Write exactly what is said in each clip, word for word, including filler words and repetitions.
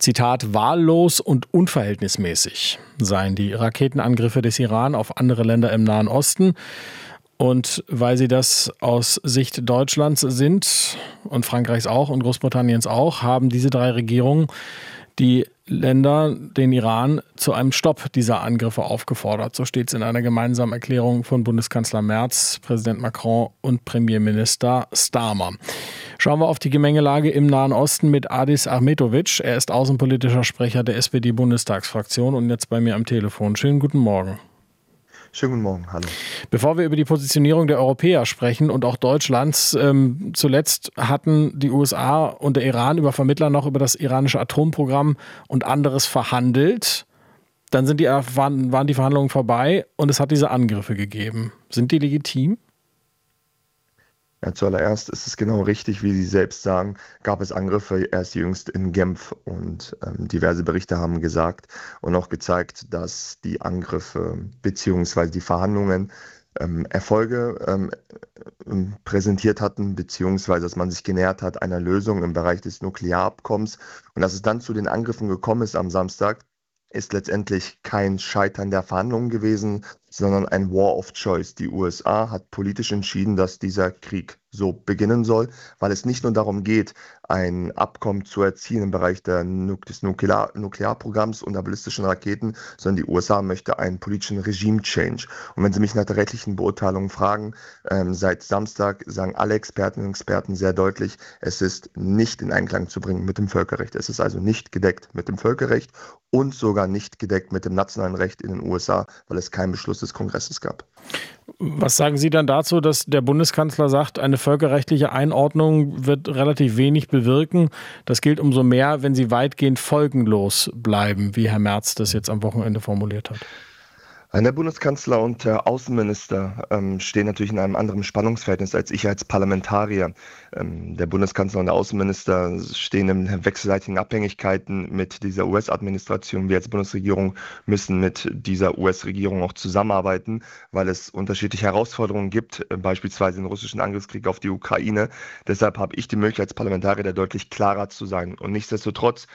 Zitat, wahllos und unverhältnismäßig seien die Raketenangriffe des Iran auf andere Länder im Nahen Osten. Und weil sie das aus Sicht Deutschlands sind und Frankreichs auch und Großbritanniens auch, haben diese drei Regierungen die Länder, den Iran, zu einem Stopp dieser Angriffe aufgefordert. So steht es in einer gemeinsamen Erklärung von Bundeskanzler Merz, Präsident Macron und Premierminister Starmer. Schauen wir auf die Gemengelage im Nahen Osten mit Adis Ahmetovic. Er ist außenpolitischer Sprecher der S P D-Bundestagsfraktion und jetzt bei mir am Telefon. Schönen guten Morgen. Schönen guten Morgen, hallo. Bevor wir über die Positionierung der Europäer sprechen und auch Deutschlands, ähm, zuletzt hatten die U S A und der Iran über Vermittler noch über das iranische Atomprogramm und anderes verhandelt. Dann sind die, waren, waren die Verhandlungen vorbei und es hat diese Angriffe gegeben. Sind die legitim? Ja, zuallererst ist es genau richtig, wie Sie selbst sagen, gab es Angriffe erst jüngst in Genf und ähm, diverse Berichte haben gesagt und auch gezeigt, dass die Angriffe bzw. die Verhandlungen ähm, Erfolge ähm, präsentiert hatten, beziehungsweise dass man sich genähert hat einer Lösung im Bereich des Nuklearabkommens und dass es dann zu den Angriffen gekommen ist am Samstag, ist letztendlich kein Scheitern der Verhandlungen gewesen, sondern ein War of Choice. Die U S A hat politisch entschieden, dass dieser Krieg so beginnen soll, weil es nicht nur darum geht, ein Abkommen zu erzielen im Bereich der Nuk- des Nuklear- Nuklearprogramms und der ballistischen Raketen, sondern die U S A möchte einen politischen Regime-Change. Und wenn Sie mich nach der rechtlichen Beurteilung fragen, ähm, seit Samstag sagen alle Expertinnen und Experten sehr deutlich, es ist nicht in Einklang zu bringen mit dem Völkerrecht. Es ist also nicht gedeckt mit dem Völkerrecht und sogar nicht gedeckt mit dem nationalen Recht in den U S A, weil es keinen Beschluss des Kongresses gab. Was sagen Sie dann dazu, dass der Bundeskanzler sagt, eine völkerrechtliche Einordnung wird relativ wenig bewirken? Das gilt umso mehr, wenn sie weitgehend folgenlos bleiben, wie Herr Merz das jetzt am Wochenende formuliert hat. Der Bundeskanzler und der Außenminister ähm, stehen natürlich in einem anderen Spannungsverhältnis als ich als Parlamentarier. Ähm, der Bundeskanzler und der Außenminister stehen in wechselseitigen Abhängigkeiten mit dieser U S-Administration. Wir als Bundesregierung müssen mit dieser U S-Regierung auch zusammenarbeiten, weil es unterschiedliche Herausforderungen gibt, äh, beispielsweise den russischen Angriffskrieg auf die Ukraine. Deshalb habe ich die Möglichkeit als Parlamentarier, da deutlich klarer zu sein. Und nichtsdestotrotz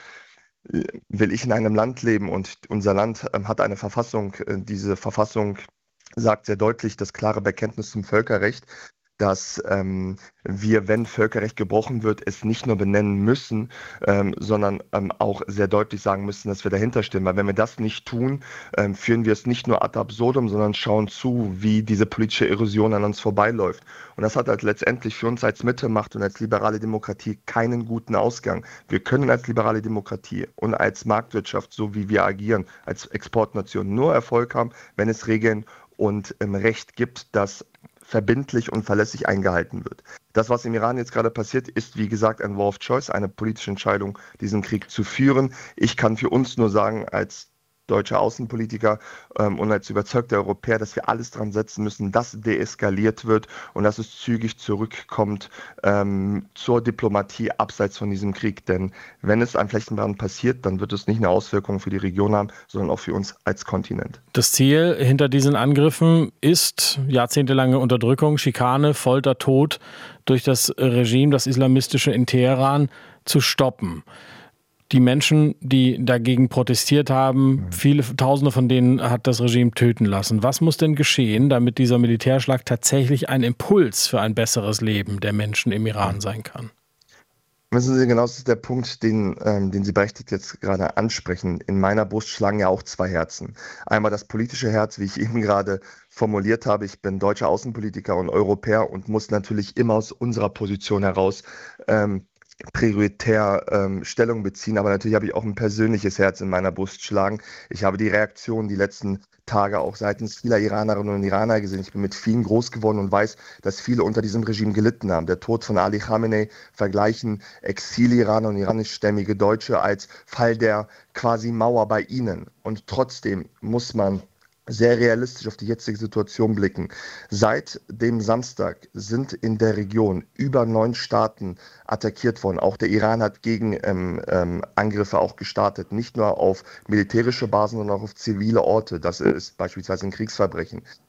will ich in einem Land leben und unser Land ähm, hat eine Verfassung. Äh, diese Verfassung sagt sehr deutlich das klare Bekenntnis zum Völkerrecht, dass ähm, wir, wenn Völkerrecht gebrochen wird, es nicht nur benennen müssen, ähm, sondern ähm, auch sehr deutlich sagen müssen, dass wir dahinter stehen. Weil wenn wir das nicht tun, ähm, führen wir es nicht nur ad absurdum, sondern schauen zu, wie diese politische Erosion an uns vorbeiläuft. Und das hat halt letztendlich für uns als Mittelmacht und als liberale Demokratie keinen guten Ausgang. Wir können als liberale Demokratie und als Marktwirtschaft, so wie wir agieren, als Exportnation nur Erfolg haben, wenn es Regeln und ähm, Recht gibt, das verbindlich und verlässlich eingehalten wird. Das, was im Iran jetzt gerade passiert, ist, wie gesagt, ein War of Choice, eine politische Entscheidung, diesen Krieg zu führen. Ich kann für uns nur sagen, als deutscher Außenpolitiker ähm, und als überzeugter Europäer, dass wir alles dran setzen müssen, dass deeskaliert wird und dass es zügig zurückkommt ähm, zur Diplomatie abseits von diesem Krieg. Denn wenn es ein Flächenbrand passiert, dann wird es nicht eine Auswirkung für die Region haben, sondern auch für uns als Kontinent. Das Ziel hinter diesen Angriffen ist jahrzehntelange Unterdrückung, Schikane, Folter, Tod durch das Regime, das Islamistische in Teheran, zu stoppen. Die Menschen, die dagegen protestiert haben, viele Tausende von denen hat das Regime töten lassen. Was muss denn geschehen, damit dieser Militärschlag tatsächlich ein Impuls für ein besseres Leben der Menschen im Iran sein kann? Wissen Sie, genau das ist der Punkt, den, ähm, den Sie berechtigt jetzt gerade ansprechen. In meiner Brust schlagen ja auch zwei Herzen. Einmal das politische Herz, wie ich eben gerade formuliert habe. Ich bin deutscher Außenpolitiker und Europäer und muss natürlich immer aus unserer Position heraus ähm, prioritär ähm, Stellung beziehen, aber natürlich habe ich auch ein persönliches Herz in meiner Brust schlagen. Ich habe die Reaktion die letzten Tage auch seitens vieler Iranerinnen und Iraner gesehen. Ich bin mit vielen groß geworden und weiß, dass viele unter diesem Regime gelitten haben. Der Tod von Ali Khamenei vergleichen Exil-Iraner und iranischstämmige Deutsche als Fall der quasi Mauer bei ihnen. Und trotzdem muss man sehr realistisch auf die jetzige Situation blicken. Seit dem Samstag sind in der Region über neun Staaten attackiert worden. Auch der Iran hat gegen ähm, ähm, Angriffe auch gestartet. Nicht nur auf militärische Basen, sondern auch auf zivile Orte. Das ist beispielsweise ein Kriegsverbrechen.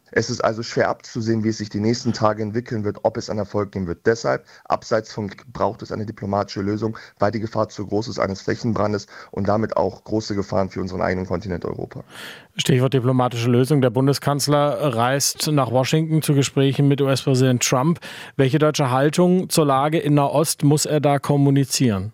Es ist also schwer abzusehen, wie es sich die nächsten Tage entwickeln wird, ob es einen Erfolg geben wird. Deshalb, abseits von Krieg, braucht es eine diplomatische Lösung, weil die Gefahr zu groß ist eines Flächenbrandes und damit auch große Gefahren für unseren eigenen Kontinent Europa. Stichwort diplomatische Lösung. Der Bundeskanzler reist nach Washington zu Gesprächen mit U S-Präsident Trump. Welche deutsche Haltung zur Lage in Nahost muss er da kommunizieren?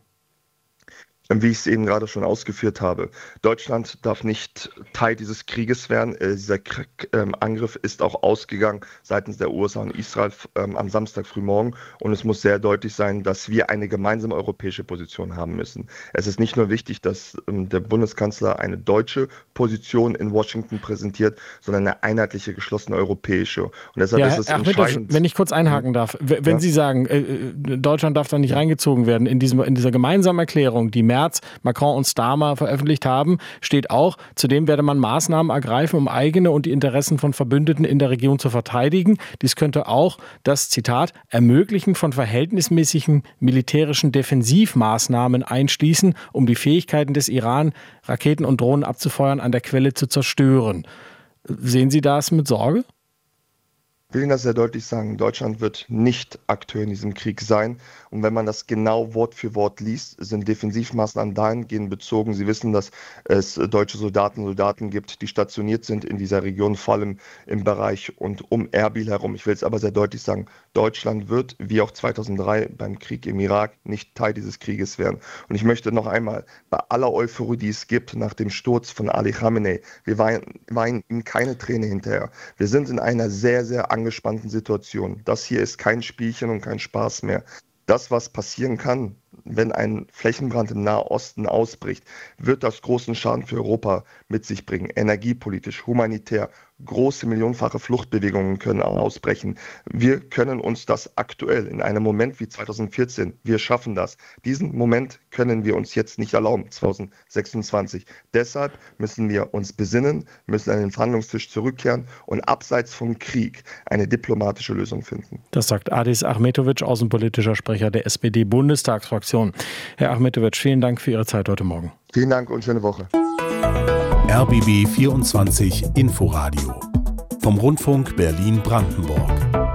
Wie ich es eben gerade schon ausgeführt habe. Deutschland darf nicht Teil dieses Krieges werden. Äh, dieser Krieg, ähm, Angriff ist auch ausgegangen seitens der U S A und Israel ähm, am Samstag frühmorgen. Und es muss sehr deutlich sein, dass wir eine gemeinsame europäische Position haben müssen. Es ist nicht nur wichtig, dass ähm, der Bundeskanzler eine deutsche Position in Washington präsentiert, sondern eine einheitliche, geschlossene europäische. Und deshalb ja, ist es Herr entscheidend. Wenn ich kurz einhaken darf, wenn ja? Sie sagen, äh, Deutschland darf da nicht reingezogen werden, in, diesem, in dieser gemeinsamen Erklärung, die März, Macron und Starmer veröffentlicht haben, steht auch, zudem werde man Maßnahmen ergreifen, um eigene und die Interessen von Verbündeten in der Region zu verteidigen. Dies könnte auch das, Zitat, Ermöglichen von verhältnismäßigen militärischen Defensivmaßnahmen einschließen, um die Fähigkeiten des Iran, Raketen und Drohnen abzufeuern, an der Quelle zu zerstören. Sehen Sie das mit Sorge? Ich will Ihnen das sehr deutlich sagen, Deutschland wird nicht Akteur in diesem Krieg sein. Und wenn man das genau Wort für Wort liest, sind Defensivmaßnahmen dahingehend bezogen. Sie wissen, dass es deutsche Soldaten und Soldaten gibt, die stationiert sind in dieser Region, vor allem im Bereich und um Erbil herum. Ich will es aber sehr deutlich sagen, Deutschland wird, wie auch zweitausenddrei beim Krieg im Irak, nicht Teil dieses Krieges werden. Und ich möchte noch einmal, bei aller Euphorie, die es gibt nach dem Sturz von Ali Khamenei, wir weinen, weinen ihm keine Träne hinterher. Wir sind in einer sehr, sehr angespannten Situation. Das hier ist kein Spielchen und kein Spaß mehr. Das, was passieren kann, wenn ein Flächenbrand im Nahosten ausbricht, wird das großen Schaden für Europa mit sich bringen. Energiepolitisch, humanitär, große millionenfache Fluchtbewegungen können ausbrechen. Wir können uns das aktuell in einem Moment wie zweitausendvierzehn, wir schaffen das. Diesen Moment können wir uns jetzt nicht erlauben, zweitausendsechsundzwanzig. Deshalb müssen wir uns besinnen, müssen an den Verhandlungstisch zurückkehren und abseits vom Krieg eine diplomatische Lösung finden. Das sagt Adis Ahmetović, außenpolitischer Sprecher der S P D-Bundestagsfraktion. Herr Ahmetović, vielen Dank für Ihre Zeit heute Morgen. Vielen Dank und schöne Woche. R B B vierundzwanzig Inforadio vom Rundfunk Berlin-Brandenburg.